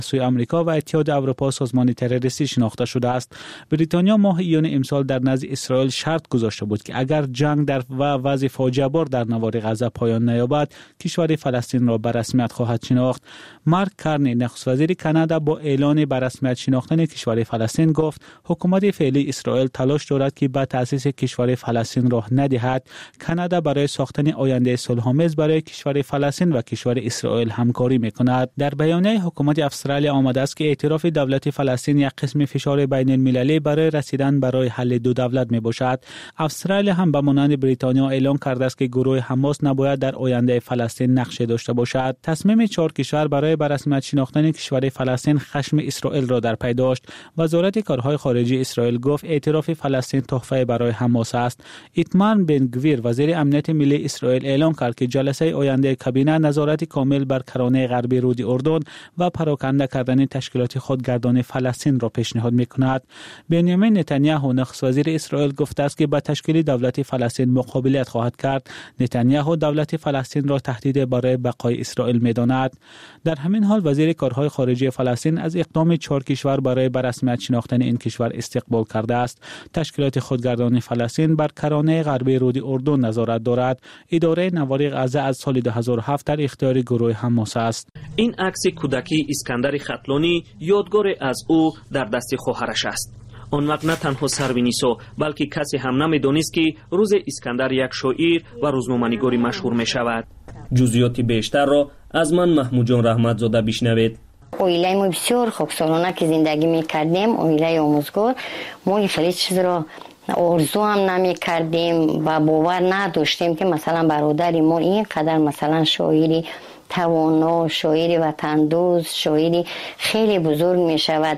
سوی آمریکا و اتحاد اروپا سازمان تروریستی شناخته شده است. بریتانیا ماه ایون امسال در نزد اسرائیل شرط گذاشته بود که اگر جنگ در و وضع فاجعه بار در نوار غزه پایان نیابد، کشور فلسطین را به رسمیت خواهد شناخت. مارک کارنی نخست وزیر کانادا با اعلان به رسمیت شناختن کشور فلسطین گفت حکومت فعلی اسرائیل تلاش دارد که به تأسیس کشور فلسطین راه ندهد. کانادا برای ساختن آینده صلح‌آمیز برای کشور فلسطین و کشور اسرائیل همکاری می‌کند. در بیانیه حکومت استرالیا آمده است که اعتراف دولت فلسطین یک قسم فشار بین المللی برای رسیدن برای حل دو دولت میباشد. استرالیا هم به مانند بریتانیا اعلام کرده است که گروه حماس نباید در آینده فلسطین نقش داشته باشد. تصمیم 4 کشور برای به رسمیت شناختن کشور فلسطین خشم اسرائیل را در پی داشت. وزارت کارهای خارجه اسرائیل گفت اعتراف فلسطین تحفه برای حماس است. ایتمار بن گویر وزیر امنیت ملی اسرائیل اعلام کرد که جلسه آینده کابینه نظارت کامل بر کرانه غربی رود اردن و پراکنده کردن تشکیلات خودگردان فلسطین را پیشنهاد می‌کند. بنیامین نتانیاهو نخست وزیر اسرائیل گفته است که با تشکیل دولت فلسطین مقابلت خواهد کرد. نتانیاهو دولت فلسطین را تهدید برای بقای اسرائیل می‌داند. در همین حال وزیر کارهای خارجه فلسطین از اقدام 4 کشور برای به رسمیت شناختن این کشور استقبال کرده است. تشکیلات خودگردان فلسطین بر کرانه غربی رود اردن نظارت دارد. اداره نوار غزه از سال 2007 در اختیار گروه حماس است. این عکس کودکی اسکندر ختلونی یادگار از او در دست خواهرش است. آن وقت نه تنها سروینیسو بلکه کسی هم نمی‌دانست که روز اسکندر یک شاعر و روزنامه‌نگاری مشهور می‌شود. جزئیات بیشتر را از من محمود جان رحمتزاده بشنوید. اویله ما بسیار خاکسارانه که زندگی می‌کردیم، اویله آموزگار، ما خیلی چیز را آرزو هم نمی‌کردیم و باور نداشتیم که مثلا برادری ما اینقدر مثلا شاعری توانا، شاعری وطندوست، شاعری خیلی بزرگ می‌شود.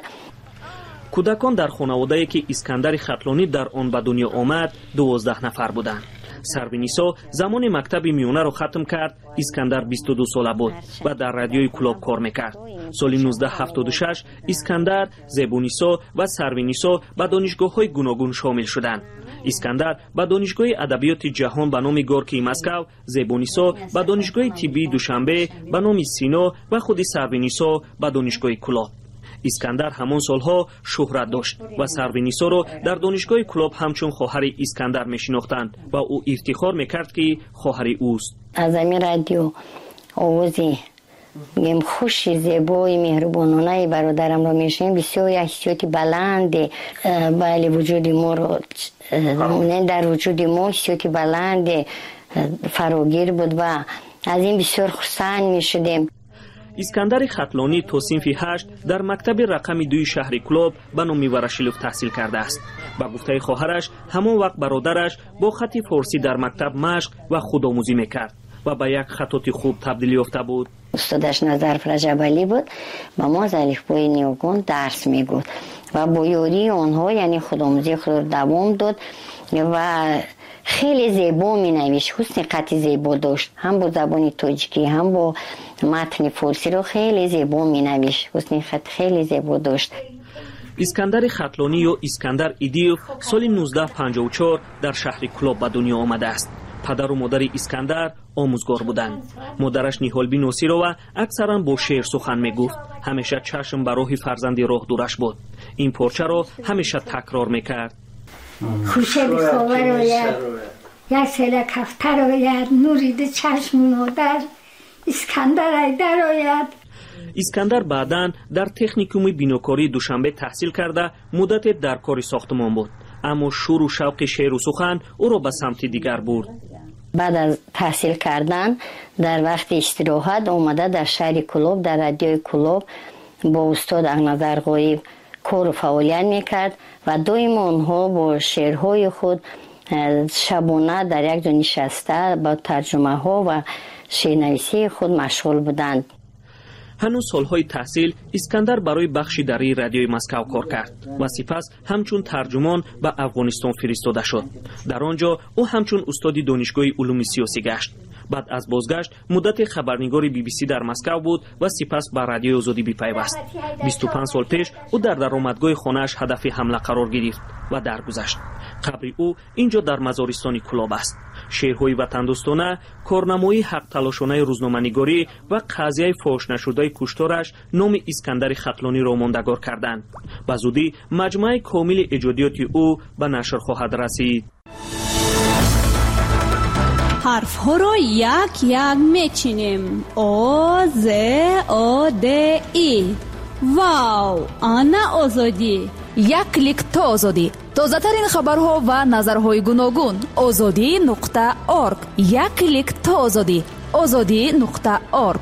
کودکان در خانواده‌ای که اسکندر ختلونی در آن به دنیا آمد 12 نفر بودند. سروینیسا زمان مکتب میانه را ختم کرد. اسکندر 22 ساله بود و در رادیوی کلاب کار میکرد. سال 1976 اسکندر، زبونیسا و سروینیسا به دانشگاه‌های گوناگون شامل شدند. اسکندر به دانشگاه ادبیات جهان به نام گورکی مسکو، زبونیسا به دانشگاه طبی دوشنبه به نام سینا و خود سروینیسا به دانشگاه کلاب. اسکندر همان سالها شهرت داشت و سروینیسا را در دانشگاه کلاب همچون خواهر اسکندر میشناختند و او افتخار میکرد که خواهر اوست. از این رادیو آوازی گم خوشی زیبای مهربانانه برادرم را میشنیم. بسیار حسیاتی بلند بله وجود ما را در وجود ما حسیاتی بلند فراگیر بود و از این بسیار خرسند میشدیم. اسکندر ختلونی تا صنف 8 در مکتب رقم 2 شهر کلاب به نام ورشیلوف تحصیل کرده است. با گفته خواهرش همان وقت برادرش با خط فارسی در مکتب مشق و خودآموزی میکرد و به یک خطاط خوب تبدیل یافته بود. استادش نظرف رجبالی بود و ما از الفبای نیوگان درس میگفت و با یاری آنها یعنی خودآموزی خود را دوام داد و خیلی زیبا می نوشت. حسن خط زیبا داشت، هم با زبان تاجیکی هم با متن فارسی رو خیلی زیبا می نوشت. حسن خط خیلی زیبا داشت. اسکندر ختلونی یا اسکندر ایدیو سال 1954 در شهر کلاب به دنیا آمده است. پدر و مادر اسکندر آموزگار بودند. مادرش نیهالبی نوسیرова اکثرا با شعر سخن میگفت. همیشه چشم بر راه فرزند راه دورش بود. این پارچه را همیشه تکرار میکرد. خوشه بخواه روید یک سیل کفتر روید نورید چشم مادر اسکندر ایدر روید. اسکندر بعداً در تکنیکوم بیناکاری دوشنبه تحصیل کرده مدت در کار ساختمان بود، اما شور و شوق شعر و سخن او را به سمت دیگر برد. بعد از تحصیل کردن در وقت استراحت اومده در شهر کلاب در رادیوی کلاب با استاد احنظر غایب کار و فعالیت میکرد و دائم آنها با شعرهای خود شبانه در یک جا نشسته با ترجمه ها و شعرنویسی خود مشغول بودند. هنوز سالهای تحصیل اسکندر برای بخشی در رادیوی مسکو کار کرد و سپس همچون ترجمان به افغانستان فرستاده شد. در آنجا او همچون استاد دانشگاه علوم سیاسی گشت. بعد از بازگشت مدت خبرنگار BBC در مسکو بود و سپس به رادیوی آزادی پیوست. 25 سال پیش او در درآمدگاه خانه‌اش هدف حمله قرار گرفت و درگذشت. قبر او اینجا در مزارستان کلاب است. شعرهای وطندوستانه، کارنمایی حق تلاشانه روزنامه‌نگاری و قضیه فاش نشده کشتارش نام اسکندر خطلانی را ماندگار کردند. به زودی مجموعه کامل ایجادیات او به نشر خواهد رسید. حرف ها را یک یک میچینیم. آ ز آ د ای. واو، آنا آزادی. یک کلیک تا آزادی. تازه ترین خبرها و نظرهای گوناگون. azadi.org. یک کلیک تا آزادی. azadi.org.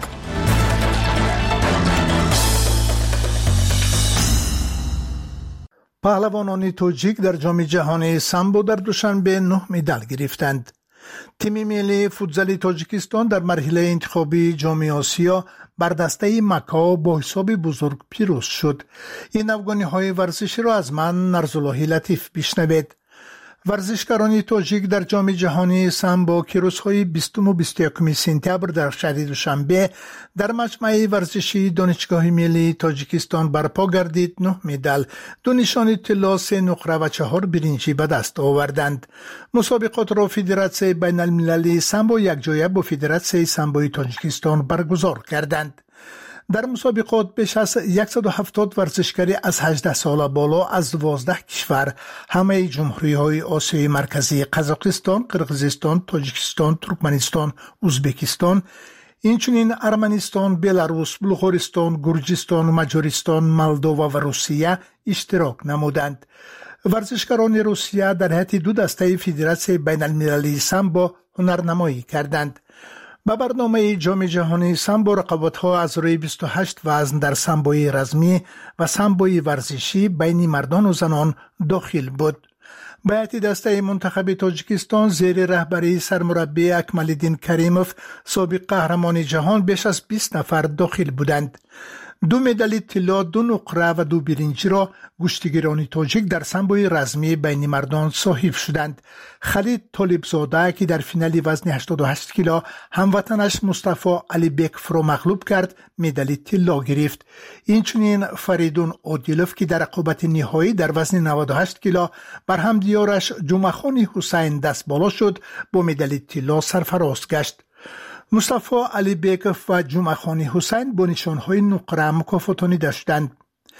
پهلوانان توجیک در جام جهانی سامبو در دوشنبه 9 مدال گرفتند. تیم ملی فوتزال تاجیکستان در مرحله انتخابی جام آسیا بر دسته مکاو با حساب بزرگ پیروز شد. این افغانی‌های ورزشی را از من نرزاللهی لطیف بشنوید. ورزشکاران تاجیک در جام جهانی سامبو که روزهای 20 و 21 سپتامبر در شهر دوشنبه در مجمع ورزشی دانشگاه ملی تاجیکستان برپا گردید 9 مدال، 2 نشان طلا، 3 نقره و 4 برنجی به دست آوردند. مسابقات را فدراسیون بین المللی سامبو یکجایه با فدراسیون سامبوی تاجیکستان برگزار کردند. در مسابقات بیش از 170 ورزشکاری از 18 سال بالا از 12 کشور، همه جمهوری‌های آسیای مرکزی، قزاقستان، قرقیزستان، تاجیکستان، ترکمنستان، ازبکستان، اینچنین ارمنستان، بلاروس، بلغارستان، گرجستان، مجارستان، مولدووا و روسیه اشتراک نمودند. ورزشکاران روسیه در هیئت 2 دسته فدراسیون بین المللی سامبو هنرنمایی کردند. به برنامه جام جهانی سامبو رقابت‌ها از روی 28 وزن در سامبوی رزمی و سامبوی ورزشی بین مردان و زنان داخل بود. به هیئت دسته منتخب تاجیکستان زیر رهبری سرمربی اکمال‌الدین کریموف سابق قهرمان جهان بیش از 20 نفر داخل بودند. 2 مدال طلا، 2 نقره و 2 برنج را گشتیگران تاجیک در سامبوی رزمی بین مردان صاحب شدند. خالد طالبزاده که در فینال وزن 88 کیلو هموطنش مصطفی علی بیک را مغلوب کرد مدال طلا گرفت. اینچنین فریدون عادلوف که در رقابت نهایی در وزن 98 کیلو بر همدیارش جمعخان حسین دست بالا شد با مدال طلا سرفراز گشت. مصطفی علی بیکوف و جمعخان حسین با نشانهای نقره مکافاتانی داشتند.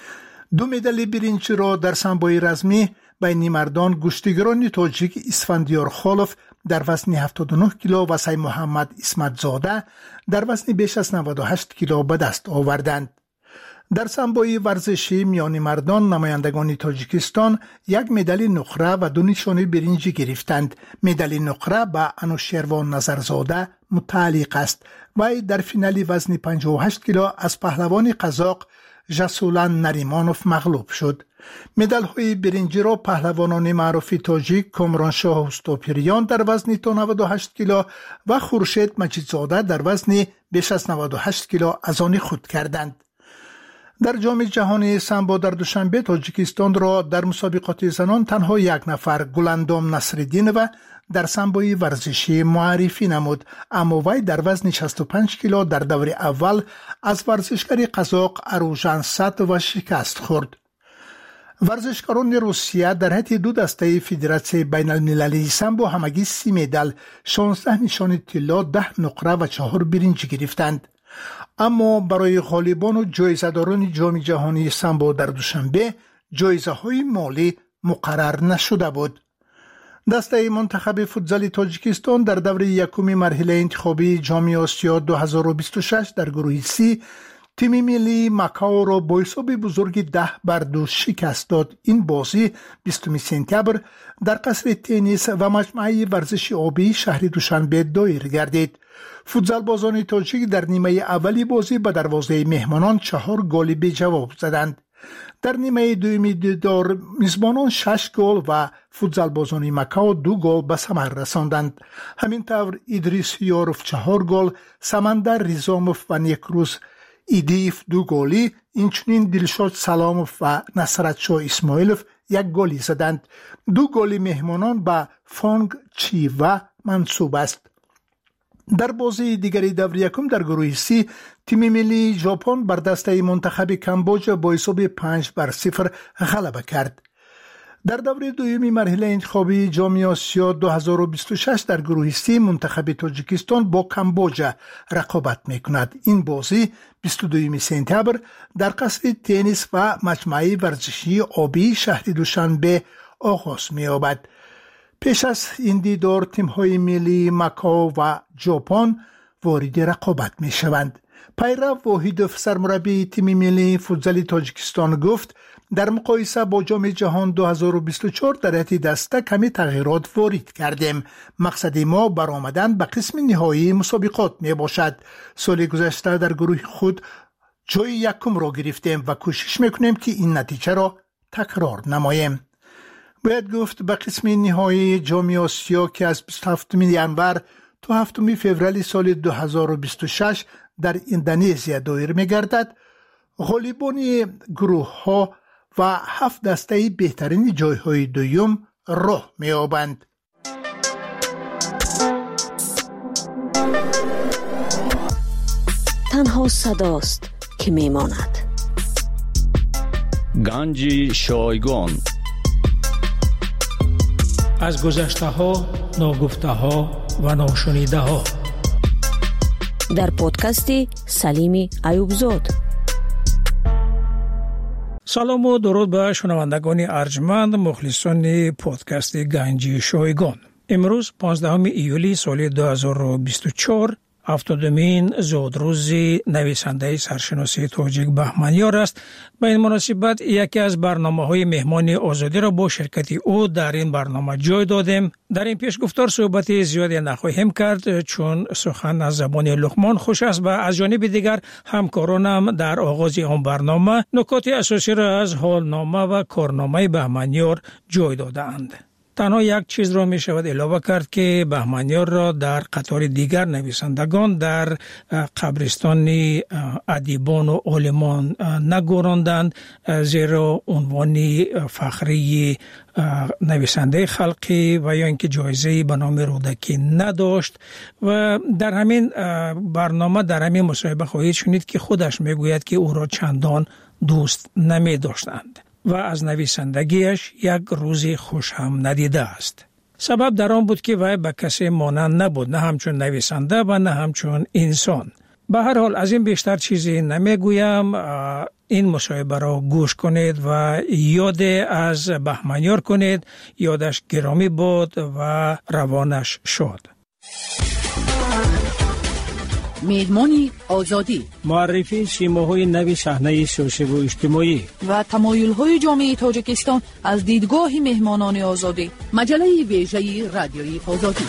2 مدال برنج را در سامبوی رزمی بین مردان گشتیگران تاجیک اسفندیار خالف در وزن 79 کیلو و سید محمد اسمت زاده در وزن بیش از 98 کیلو به دست آوردند. در سامبوی ورزشی میان مردان نمایندگان تاجیکستان 1 مدال نقره و 2 نشان برنج گرفتند. مدال نقره به انوشیروان نظرزاده متعلق است. وی در فینال وزن 58 کیلو از پهلوان قزاق جسولان نریمانوف مغلوب شد. مدال های برنجی را پهلوانان معروف تاجیک کامران شاه استوپیریان در وزن تا 98 کیلو و خورشید مجیدزاده در وزن بیش از 98 کیلو از آن خود کردند. در جام جهانی سامبو در دوشنبه تاجیکستان را در مسابقات زنان تنها 1 نفر گلندام نصرالدین و در سامبوی ورزشی معرفی نمود، اما وی در وزن 65 کیلو در دور اول از ورزشکار قزاق اروژان سات و شکست خورد. ورزشکاران روسیه در هیئت 2 دسته فدراسیون بین المللی سامبو همگی 30 مدال، 16 نشان طلا، 10 نقره و 4 برنج گرفتند. اما برای غالبان و جایزه‌داران جام جهانی سامبو در دوشنبه جایزه‌های مالی مقرر نشده بود. دسته منتخب فوتزال تاجیکستان در دور یکم مرحله انتخابی جام آسیا 2026 در گروه سی تیم ملی مکاو را با حساب بزرگ 10-2 شکست داد. این بازی 20 سپتامبر در قصر تنیس و مجمع ورزشی آبی شهر دوشنبه دایر گردید. فوتزال بازان تاجیک در نیمه اولی بازی به دروازه مهمانان 4 گل به جواب زدند. در نیمه دومی دیدار میزبانان 6 گل و فوتزال بازان مکاو 2 گل به ثمر رساندند. همینطور ادریس یاروف 4 گل، سمندر ریزاموف و نیکروز ایدیف 2 گلی، اینچنین دلشاد سلاموف و نصرت شاه اسماعیلوف 1 گلی زدند. 2 گل مهمانان به فانگ چی و منصوب است. در بازی دیگری دور یکم در گروه سی تیم ملی ژاپن بر دسته منتخب کامبوجا با حساب 5-0 غلبه کرد. در دور دومی مرحله انتخابی جام آسیا 2026 در گروه سی منتخب تاجیکستان با کامبوجا رقابت میکند. این بازی 22 سپتامبر در قصر تنیس و مجمع ورزشی آبی شهر دوشنبه آغاز می‌یابد. پیش از این دیدار تیم‌های ملی ماکائو و ژاپن وارد رقابت می‌شوند. پیرو واحدوف سرمربی تیم ملی فوتبال تاجیکستان گفت در مقایسه با جام جهان 2024 در حد دسته کمی تغییرات وارد کردیم. مقصد ما برآمدن به قسم نهایی مسابقات می باشد. سال گذشته در گروه خود جای یکم را گرفتیم و کوشش میکنیم که این نتیجه را تکرار نماییم. باید گفت به قسم نهایی جام آسیا که از 27 ژانویه تا 7 فوریه سال 2026 در اندونزیا دایر می‌گردد. غالبان گروه ها و 7 دسته بهترین جایهای دوم راه می‌یابند. تنها صداست که میماند. گنج شایگان از گذشته ها، ناگفته ها و ناشنیده ها در پادکست سلیم ایوبزاد. سلام و درود به شنوندگان ارجمند مخلصان پادکست گنج شایگان. امروز 15 ایولی سال 2024 هفتادمین زودروز نویسنده سرشناسی تاجیک بهمنیار است. به این مناسبت یکی از برنامه‌های مهمان آزادی را با شرکت او در این برنامه جای دادیم. در این پیشگفتار صحبت زیادی نخواهیم کرد چون سخن از زبان لقمان خوش است و از جانب دیگر همکارانم در آغاز آن برنامه نکات اساسی را از حالنامه و کارنامه بهمنیار جای داده‌اند. تنها یک چیز را می شود علاوه کرد که بهمنیار را در قطار دیگر نویسندگان در قبرستان ادیبان و عالمان نگذاردند، زیرا عنوان فخری نویسنده خلقی و یا اینکه جایزه به نام رودکی نداشت. و در همین برنامه در همین مصاحبه خواهید شنید که خودش می گوید که او را چندان دوست نمی داشتند و از نویسندگیش یک روزی خوش هم ندیده است. سبب در آن بود که وی به کسی مانند نبود، نه همچون نویسنده و نه همچون انسان. به هر حال از این بیشتر چیزی نمیگویم. این مصاحبه را گوش کنید و یاد از بهمنیار کنید. یادش گرامی بود و روانش شاد. میدمانی آزادی، معرفی شیماهای نوی صحنه سیاسی و اجتماعی و تمایل‌های جامعه تاجیکستان از دیدگاه مهمانان آزادی. مجله ویژه رادیوی آزادی.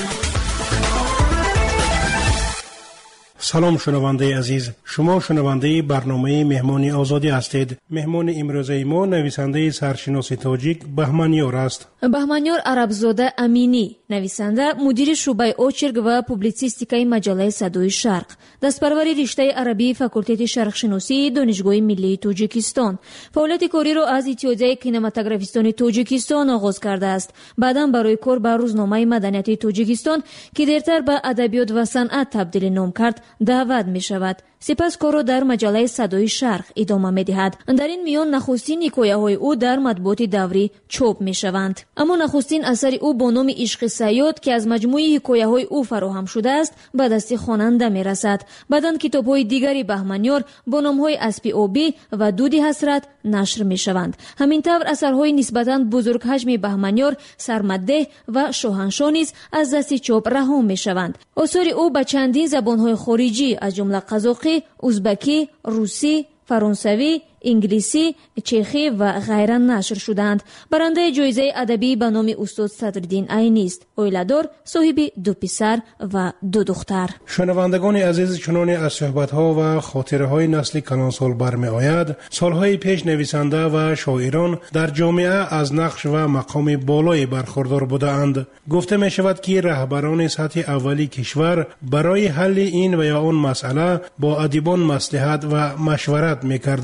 سلام شنونده عزیز، شما شنونده برنامه مهمان آزادی هستید. مهمان امروزه ما نویسنده سرشناسی تاجیک بهمنیار است. بهمنیار عربزاده امینی، نویسنده، مدیر شعبه اوچرگ و پوبلیسیستیکای مجله صدای شرق، دستپروری رشته عربی فاکولته شرق شناسی دانشگاه ملی تاجیکستان. فعالیت کاری را از اتحادیه کینماتوگرافیستان تاجیکستان آغاز کرده است. بعداً برای کار به روزنامه مدنیت تاجیکستان که دیرتر به ادبیات و صنعت تبدیل نام کرد دعوت می شود. سپس کار را در مجله صدای شرق ادامه می دهد. در این میان نخستین حکایه‌های او در مطبوعات دوری چاپ می شوند. اما نخستین اثر او با نام عشق صیاد که از مجموعه حکایه‌های او فراهم شده است به دست خواننده می رسد. بعداً کتاب‌های دیگری بهمنیار با نام‌های اسب آبی و دود حسرت نشر می شوند. همینطور اثرهای نسبتاً بزرگ حجم بهمنیار سرمده و شاهنشاه نیز از دست چاپ رها می شوند. آثار او به چندین زبان‌های خارجی از جمله قزاقی، ازبکی، روسی، فرانسوی، انگلیسی، چخی و غیره نشر شدند. برنده جایزه ادبی به نام استاد صدرالدین عینی است. اویله‌دار، صاحب 2 پسر و 2 دختر. شنوندگان عزیز، چنان از صحبت‌ها و خاطره‌های نسل کلانسال برمی آید، سالهای پیش نویسنده و شاعران در جامعه از نقش و مقام بالایی برخوردار بودند. گفته می شود که رهبران سطح اولی کشور برای حل این و یا آن مسئله با ادیبان مصلحت و مشورت می‌کردند.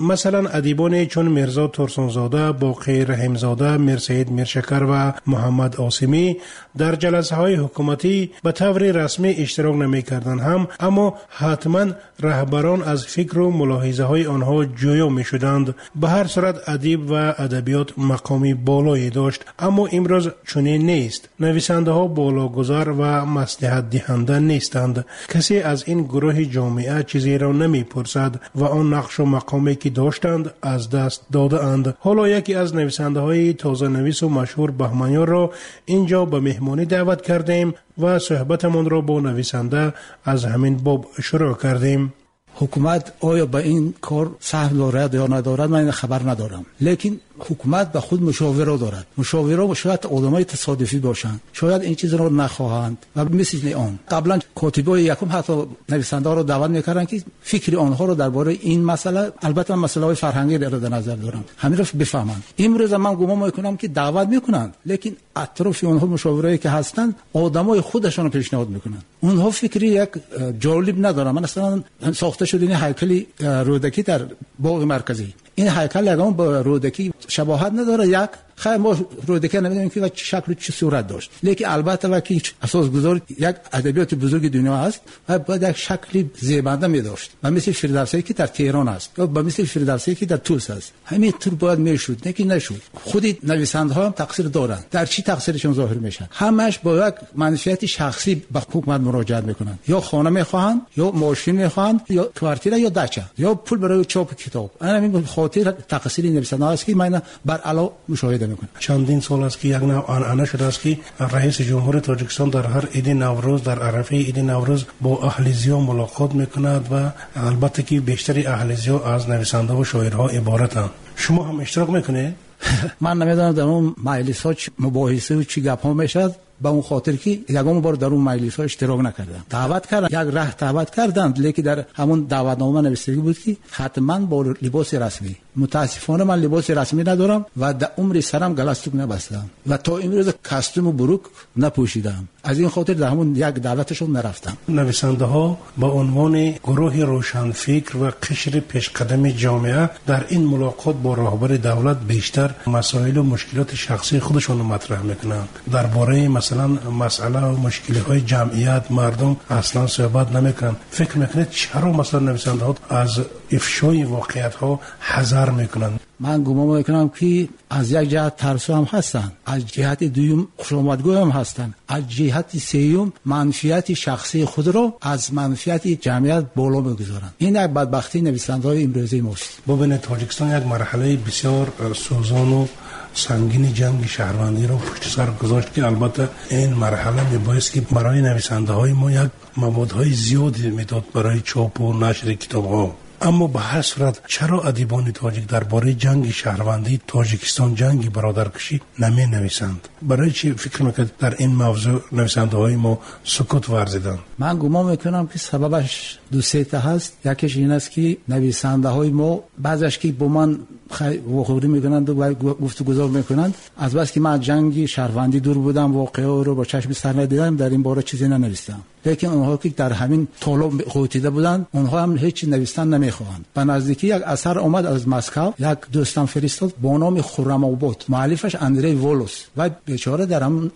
مثلا ادیبان چون میرزا ترسونزاده، باقی رحیمزاده، میرسید میرشکر و محمد عاصمی در جلسه های حکومتی به طور رسمی اشتراک نمی کردند هم، اما حتما رهبران از فکر و ملاحظه های آنها جویا می شدند. به هر صورت ادیب و ادبیات مقامی بالایی داشت، اما امروز چنین نیست. نویسنده ها بالاگذار و مصلحت دهنده نیستند. کسی از این گروه جامعه چیزی را نمی پرسد و آن نقش و مقامی که داشتند از دست داده اند. حالا یکی از نویسنده های تازه نویس و مشهور بهمنیار را اینجا به مهمانی دعوت کردیم و صحبتمان را با نویسنده از همین باب شروع کردیم. حکومت آیا به این کار سهم دارد یا ندارد من خبر ندارم، لیکن حکومت به خود مشاوره دارد. مشاوره شاید آدمای تصادفی باشند، شاید این چیز را نخواهند و مثل آن قبلا کاتبای یکم حتی نویسنده ها را دعوت میکردند که فکر آنها را درباره این مسئله، البته مسئله های فرهنگی را در نظر دارم، همین را بفهمند. امروز من گمان میکنم که دعوت میکنند، لیکن اطراف آنها مشاورایی که هستند آدمای خودشان رو پیشنهاد میکنند. اونها فکری یک جالب ندارن. من اصلا ساخته شده این هیکل رودکی در باغ مرکزی، این هیکل یگان با رودکی شباهت نداره. یک خیلی ما رودکی نمیدونیم که چه شکل و چه صورت داشت، لیکن البته وقتی اساسگذار یک ادبیات بزرگ دنیا است و باید یک شکلی زیبنده می داشت و مثل فردوسی که در تهران است یا مثل فردوسی که در طوس است، همین طور باید میشد، لیکن نشد. خود نویسنده ها هم تقصیر دارند. در چی تقصیرشون ظاهر میشه؟ همش با یک منفعت شخصی به حکومت مراجعه میکنند، یا خانه میخواهند یا ماشین میخواهند یا کوارتیر یا دچه یا پول برای چاپ کتاب. همین خاطر تقصیر نویسنده است که من بر علا مشاهده میکنم. چندین سال است که یک نوع آنعنه شده است که رئیس جمهور تاجیکستان در هر عید نوروز، در عرفه عید نوروز با اهلیزیا ملاقات میکند و البته که بیشتری اهلیزیا از نویسنده و شاعرها عبارتند. شما هم اشتراک میکنید؟ من نمیدونم در اون مجلس ها مباحثه و چی گپ ها میشد، به اون خاطر که یگام بار در اون مجلس ها اشتراک نکردم. دعوت کردن، یک ره دعوت کردند، لیکن در همون دعوتنامه نوشته بود که حتما با لباس رسمی. متاسفانه من لباس رسمی ندارم و در عمر سرم گلستوک نبستم و تا امروز کاستوم و بروک نپوشیدم. از این خاطر در همون یک دعوتشون نرفتم. نویسنده ها با عنوان گروه روشنفکر و قشر پیشقدم جامعه در این ملاقات با رهبر دولت بیشتر مسائل و مشکلات شخصی خودشون رو مطرح میکنند. درباره مثلا مسئله و مشکلات جمعیت مردم اصلا صحبت نمیکنند. فکر میکنید چرا مثلا نویسنده ها از افشای واقعیت ها حذر میکنند؟ من گمان میکنم که از یک جهت ترسو هم هستند، از جهت دوم خوشامدگو هم هستند، از جهت سوم منفعت شخصی خود را از منفعت جمعیت بالا میگذارند. این یک بدبختی نویسنده‌های امروزی ماست. ببینید تاجیکستان یک مرحله بسیار سوزان و سنگین جنگ شهروندی رو پشت سر گذاشت که البته این مرحله میبایست که برای نویسنده های ما یک موادهای زیادی میداد برای چاپ و نشر کتاب ها. اما به هر صورت چرا ادیبان تاجیک درباره جنگ شهروندی تاجیکستان، جنگ برادرکشی نمی نویسند؟ برای چی فکر میکنید در این موضوع نویسنده های ما سکوت ورزیدند؟ من گمان میکنم که سببش دو سه تا هست. یکیش این است که نویسنده های ما بعضیش که با من واقعی میکنند و گفتگو میکنند، از بس که من جنگ شهروندی دور بودم، واقعه رو با چشم سر ندیدم، در این باره چیزی ننوشتم. لیکن اونها که در همین طالب قوتیده بودند، اونها هم هیچ نوشتن نمیخواهند. به نزدیکی یک اثر اومد از مسکو، یک دوستم فرستاد با نام خرم آباد، مؤلفش اندری وولوس و بیچاره در همون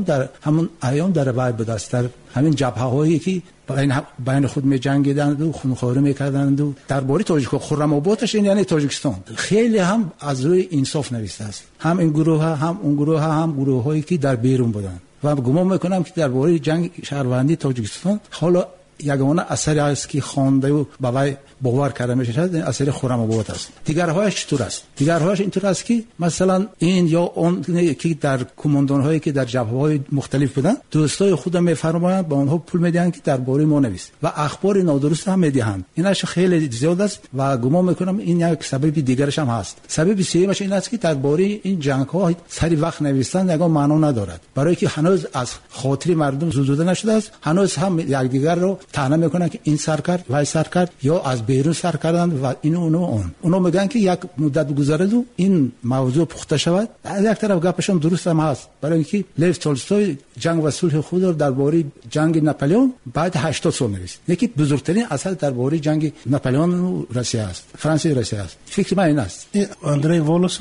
ایام در وای بود است، در همین جبهه هایی که بین خود می جنگیدند و خونخواری میکردند و درباره تاجیکستان. خرم آبادش این یعنی تاجیکستان. خیلی هم از روی انصاف نوشته است، هم این گروه هم اون گروه هم گروه هایی که در بیرون بودند. و گمان میکنم که درباره جنگ شهروندی تاجیکستان حالا یگانه اثری است که خوانده و باور باور کرده میشه، اثر خرم آباد است. دیگرهایش چطور است؟ دیگرهایش اینطور است که مثلا این یا اون که در کماندان هایی که در جبهه های مختلف بودن، دوستای خودم میفرمایند با اونها پول میدن که درباره ما نویس و اخبار نادرست هم میدهند. اینش خیلی زیاد است و گمان میکنم این یک سبب دیگرش هم هست. سبب سومش این است که درباره این جنگ ها سری وقت نوشتن یگان معنا ندارد، برای که هنوز از خاطر مردم زدوده نشده است، هنوز هم یکدیگر رو طعنه میکنن که این سر کرد وای سر کرد یا از بیرون سر کردن و اونو میگن که یک مدت گذرد و این موضوع پخته شود. از یک طرف گپشون درست هم هست، برای اینکه لیو تولستوی جنگ و صلح خود رو درباره جنگ ناپلئون بعد 80 سال نوشت. یکی بزرگترین اثر درباره جنگ ناپلئون و روسیه است، فرانسه و روسیه است. فکر من این است. اندری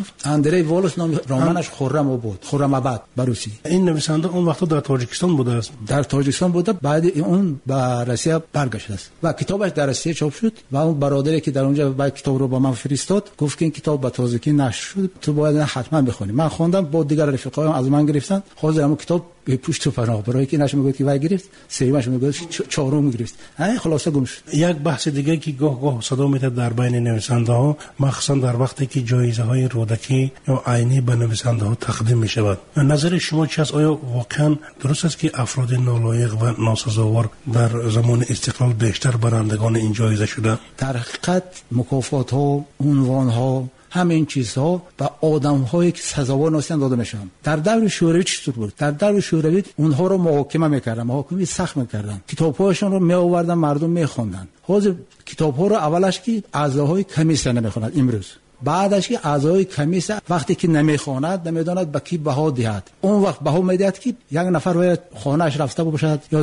والوس نام رمانش خرم بود، خرم آباد بروسی. این نویسنده اون وقت در تاجیکستان بوده است. در تاجیکستان بوده، بعد اون به روسیه برگشته است و کتابش در روسیه چاپ شد و اون برادری که در اونجا با کتاب رو با من فرستاد گفت که این کتاب به تازگی نشر شد، تو باید حتما بخونی. من خوندم، با دیگر رفیقایم از من گرفتن، حاضرم کتاب به پشت و پناه برای که نشه میگه که وای گرفت، سومش میگه چهارم گرفت. خلاصه گم شد. یک بحث دیگه که گاه صدا میاد در بین نویسنده ها، مخصوصا در وقتی که جایزه های رودکی یا عینی به نویسنده ها تقدیم می شود، نظر شما چی است؟ آیا واقعا درست است که افراد نالایق و ناسزاوار در زمان استقلال بیشتر برندگان این جایزه شده؟ در حقیقت مکافات ها، عنوان ها، همین چیزها و آدم‌هایی که سزاوار نیستند داده میشن. در دور شوروی چطور بود؟ در دور شوروی اونها رو محاکمه میکردن، محاکمه سخت میکردن، کتاب‌هاشون رو میآوردن، مردم میخوندن. حاضر کتاب‌ها رو اولش که اعضاهای کمیسیون نمیخونند، امروز بعدش که اعضای کمیسیون وقتی که نمیخواند نمیداند به کی بها دهد، اون وقت بها میدهد که یک نفر باید خانه‌اش رفته باشد یا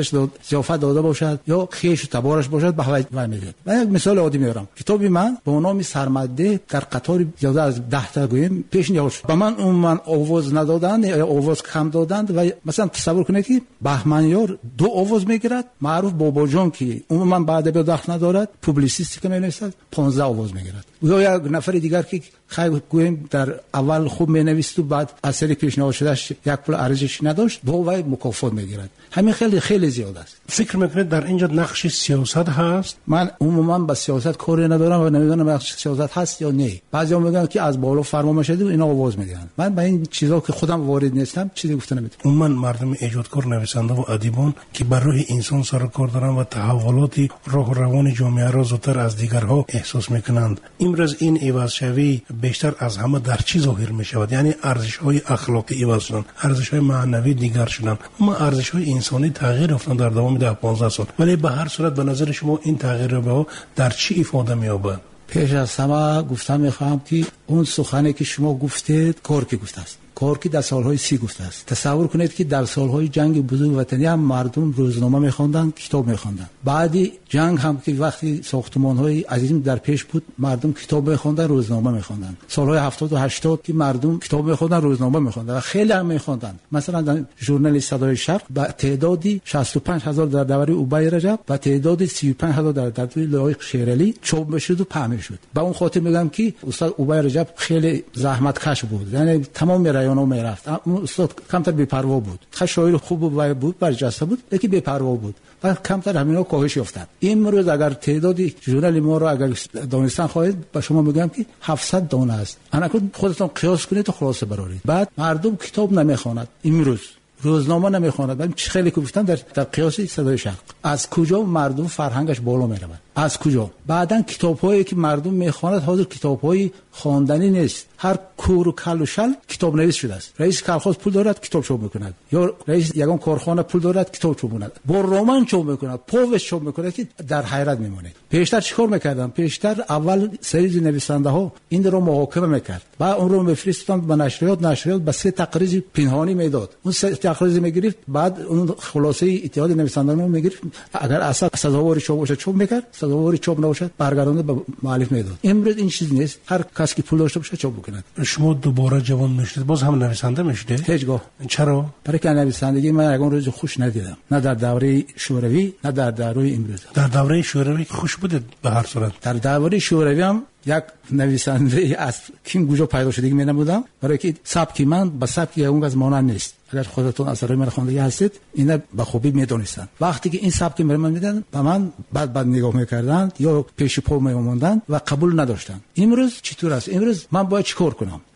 ضیافت داده باشد یا خیش و تبارش باشد به وای میدهد. من یک مثال عادی میارم. کتابی من با نام سرمده در قطار زیاده از 10 تا گویم پیش نیاد شد. به من اون آواز ندادند یا آواز کم دادند و مثلا تصور کنید که بهمنیار 2 آواز میگیرد، معروف بابا جان که عموما بعد به دخل ندارد، پوبلیسیستی نمی‌نویسد، 15 آواز میگیرد. یا یک نفر دیگر که خیلی گویم در اول خوب مینویسید و بعد اثری پیشنهاد شدهش یک پول ارزش نداشت، با وای مکافات میگیرد. همین خیلی زیاد است. فکر میکنید در اینجا نقش سیاست هست؟ من عموما با سیاست کاری ندارم و نمیدونم نقش سیاست هست یا نه. بعضیا میگن که از بالا فرمان میشه و اینا آواز میدن. من با این چیزا که خودم وارد نیستم چیزی گفته نمیتونم. عموما مردم ایجادکار، نویسنده و ادیبان که بر روح انسان سر کار دارن و تحولات راه و روان جامعه را زودتر از دیگرها احساس میکنند، امروز این عوض شوی بیشتر از همه در چی ظاهر می شود؟ یعنی ارزش‌های اخلاقی عوض شدن، ارزش‌های معنوی دیگر شدن، اما ارزش‌های انسانی تغییر یافتند در دوام 10-15 سال. ولی به هر صورت به نظر شما این تغییر رو در چی ifade می‌یابد؟ پیش از همه گفتم می‌خوام که اون سخنی که شما گفتید کورکی گفته است. کورکی در سالهای 30 گفته است. تصور کنید که در سالهای جنگ بزرگ وطنی هم مردم روزنامه می‌خواندن، کتاب می‌خواندن. بعدی جنگ هم که وقتی ساختمان‌های عظیم در پیش بود، مردم کتاب می‌خواندن، روزنامه می‌خواندن. سالهای 70 و 80 که مردم کتاب می‌خواندن، روزنامه می‌خواندن و خیلی هم می‌خواندن. مثلا در ژورنال صدای شرق با تعدادی 65000 در دوره اوبای رجب و تعدادی 35000 در دوره لایق شیرالی چاپ می‌شد و پخش می‌شد. با اون خاطر میگم که استاد اوبای رجب خیلی زحمتکش بود. یعنی تمام رایانو میرفت. استاد کمتر بی‌پروا بود. خیلی شاعر خوب بود، برجسته بود، لیکن بی‌پروا بود. و کمتر همینا کاهش یافتند. امروز اگر تعدادی ژورنال ما رو اگر دانستان خواهید، با شما میگم که 700 دانه است. انا خودتون قیاس کنید و خلاصه برارید. بعد مردم کتاب نمیخواند، امروز روزنامه نمیخواند. من خیلی گفتم در قیاس صدای شرق از کجا مردم فرهنگش بالا میرود، از کجا؟ بعدن کتاب‌هایی که مردم میخواند حاضر کتاب‌های خواندنی نیست. هر کور و کل و شل کتاب نویس شده است. رئیس کارخانه پول دارد کتاب چاپ میکند، یا رئیس یگان کارخانه پول دارد کتاب چاپ میکند، با رمان چاپ میکند، پووش چاپ میکند که در حیرت میمونه. پیشتر چیکار میکردن؟ پیشتر اول سری نویسنده ها این رو محاکمه میکرد، بعد اون رو میفرستند به نشریات به 3 تقریر پنهانی میداد. اون 3 تقریر میگرفت، بعد اون خلاصه اتحاد نویسندگان رو میگرفت، اگر اصلا سزاوار چاپ باشه چاپ میکرد، سزاوار چاپ نباشه برگردونده به مؤلف میداد. امروز این چیز نیست، هر کسی که پول داشته باشه چاپ بکنه. شما دوباره جوان میشید، باز هم نویسنده میشید؟ هیچگاه. چرا؟ برای که نویسندگی من اون روز خوش ندیدم، نه در دوره شوروی نه در دوره امروز. در دوره شوروی خوش بوده به هر صورت. در دوره شوروی هم یک نویسنده از کیم گوجا پیدا شدگی می نمودم، برای که سبک من با سبک اون از مانند نیست. اگر خودتون اثرای من خوانده هستید اینا به خوبی میدونستان. وقتی که این سبک من میدن به من بعد نگاه میکردند یا پیش پا میموندن و قبول نداشتن. امروز چطور است؟ امروز من باید چیکار کنم؟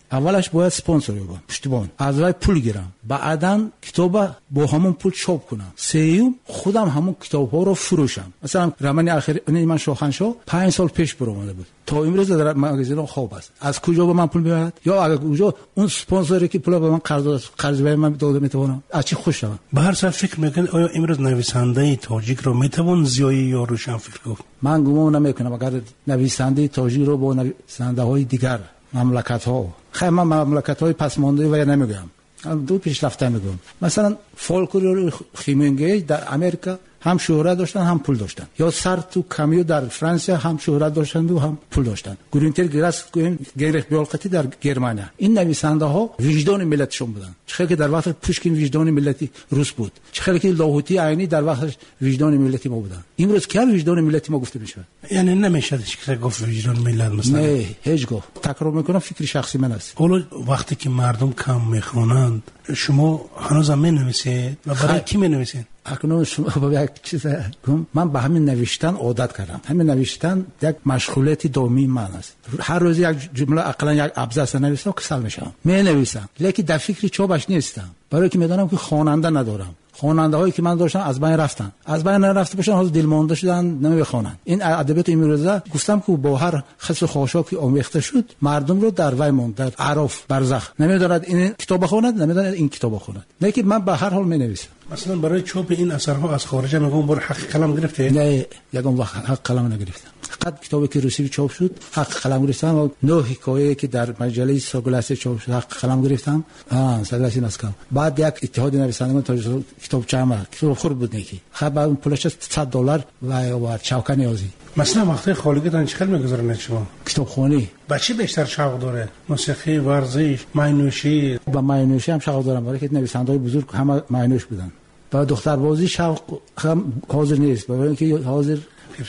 اولش باید سپانسر بگم، پشتیبان از وای پول گیرم، بعداً کتاب با همون پول چاپ کنم، سوم خودم همون کتاب ها رو فروشم. مثلا رمانی اخیر من شاهنشاه 5 سال پیش برآمده بود، تا امروز در مغازه خواب است. از کجا به من پول میاد؟ یا اگر کجا اون سپانسری که پول به من قرض به من داده میتونم از چی خوش شوم؟ به هر صورت فکر میکنید آیا امروز نویسنده تاجیک رو میتوان زیایی یا روشن فکر گفت؟ من گمان نمیکنم اگر نویسنده تاجیک رو با نویسنده های دیگر مملکت ها، خیلی من مملکت های پسمانده و نمیگم، دو پیشرفته میگم. مثلا فولکلور خیمنگی در امریکا هم شهرت داشتن هم پول داشتن، یا سارتو کامیو در فرانسه هم شهرت داشتن و هم پول داشتن، گرینتر گراس گریخ بیالقتی در گرمانیا. این نویسنده ها وجدان ملتشون بودن، چه که در وقت پوشکین وجدان ملتی روس بود، چه که لاهوتی عینی در وقت وجدان ملتی ما بودن. امروز که وجدان ملتی ما گفته میشه؟ یعنی نمیشه که گفت وجدان ملت مثلا. نه هیچ گفت، تکرار میکنم، فکر شخصی من است. حالا وقتی که مردم کم میخونند شما هنوز هم مینویسید و برای کی مینویسید؟ اکنون شما با یک چیز من به همین نوشتن عادت کردم. همین نوشتن یک مشغولیت دائمی من است. هر روز یک جمله اقلا یک ابزاس نویسم کسل میشم، می نویسم، لیکن در فکر چوبش نیستم، برای که میدونم که خواننده ندارم. خواننده هایی که من داشتم از بین رفتن، از بین نرفته باشن، حالا دلمانده شدن نمیخوانن. این ادبیات امروزه گفتم که با هر خصل خاشاکی آمیخته شد، مردم رو در وی ماند، در عرف برزخ، نمیداند این کتاب بخواند، نمیداند این کتاب بخواند. نه که من به هر حال می نویسم. مثلا برای چاپ این اثرها از خارج میگم بر حق قلم گرفته؟ نه یگم وقت حق قلم نگرفتم. فقط کتابی که روسی چاپ شد حق قلم گرفتم و 9 حکایه که در مجله ساگلاسی چاپ شد حق قلم گرفتم. ساگلاسی نسکم. بعد یک اتحاد نویسندگان تا کتاب چهار کتاب خورد بود نیکی. خب بعد پولش $100 و چاوکا نیازی. مثلا وقتی خالگیتان چقدر میگذارن شما؟ کتابخوانی. با چی بیشتر شوق داره؟ موسیقی، ورزش، معنوشی؟ با معنوشی هم شوق دارم، برای که نویسنده‌های بزرگ همه معنوش بودن. با دختربازی شوق هم حاضر نیست، برای اینکه حاضر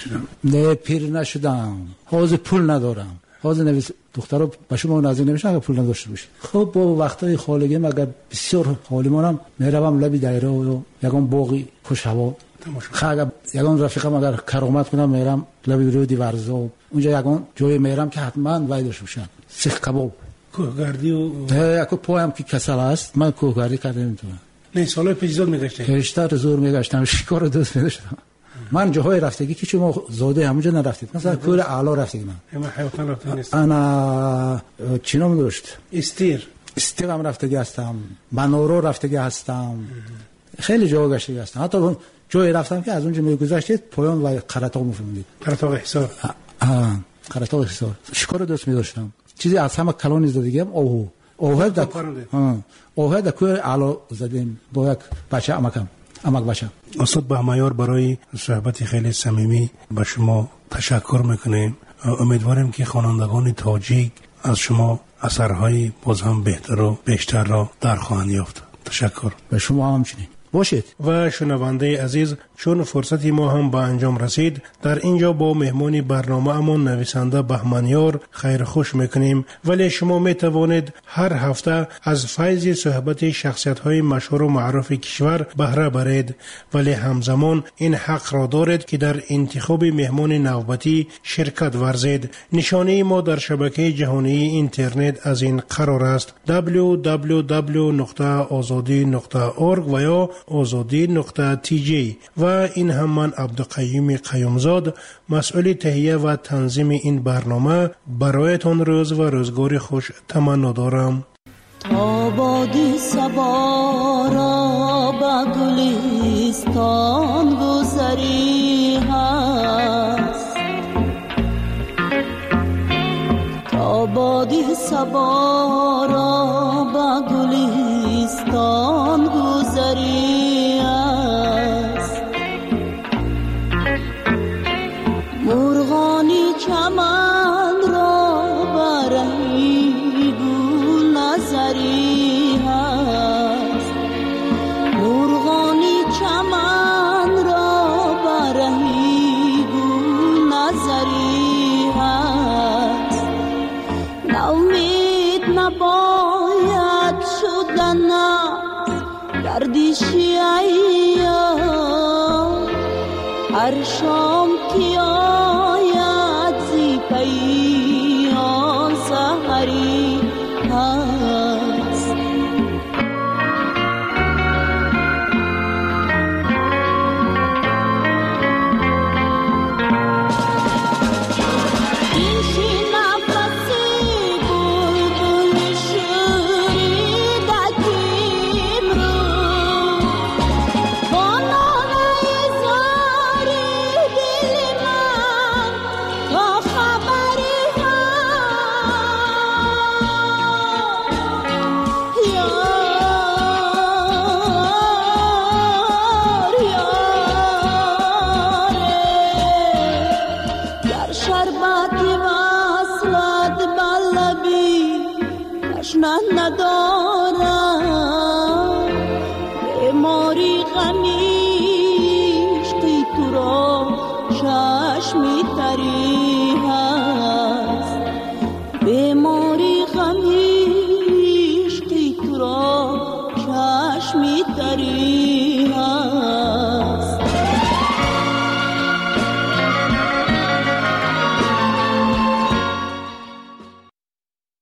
نه پیر نشدم، حاضر پول ندارم. حاضر نویس دخترها به شما نظر نمیشن اگه پول نداشته باشید. خب با وقتای خالگیم اگر بسیار حالیمونم میروم لبی دایره و یگان باقی خوش هوا، اگر یگان رفیقم اگر کرامت کنم میرم لبی رودی ورزا، اونجا یگان جای میرم که حتما وایدش بشن سیخ کباب کوهگردی و اگه پایم که کسل است من کوهگردی کرده نمیتونم. نه سالای پیش زور میگشتم، پیشتر زور میگشتم، شکار دوست میداشتم. من جاهای رفتگی که شما زاده همونجا نرفتید، مثلا کور اعلا رفتید. من حیوان رفتم نیست. انا چی نام داشت؟ استیر هم رفتگی هستم، منورو رفتگی هستم، خیلی جا گشتگی هستم. حتی جایی رفتم که از اونجا میگذشتید پایان و قرطاق میفهمید. قرطاق حصار. قرطاق حصار. شکار دوست می‌داشتم. چیزی از همه کلان زدگی هم اوه در کور اعلا زدیم با یک بچه امک بچه. استاد بهمایار برای صحبت خیلی صمیمی به شما تشکر میکنیم. امیدواریم که خوانندگان تاجیک از شما اثرهای باز هم بهتر و بیشتر را در خواهند یافت. تشکر. به شما همچنین باشید. و شنونده عزیز، چون فرصتی ما هم به انجام رسید، در اینجا با مهمان برنامه امان نویسنده بهمنیار خیر خوش میکنیم. ولی شما میتوانید هر هفته از فیض صحبت شخصیت های مشهور و معروف کشور بهره برید، ولی همزمان این حق را دارید که در انتخاب مهمان نوبتی شرکت ورزید. نشانه ما در شبکه جهانی اینترنت از این قرار است: www.azadi.org و یا azadi.tj. و این هم من عبدالقیوم قیومزاد، مسئول تهیه و تنظیم این برنامه، برایتان روز و روزگار خوش تمنا دارم. تا بادی صبا را به گلستان گذری هست، تا بادی صبا را به گلستان گذری است، مرغانی چمن را برای گل نظری هست، مرغانی چمن را برای گل نظری هست. نومید نباید شدن گردشی ایام، هر شام که آید زی پیام سحری هست. بیماری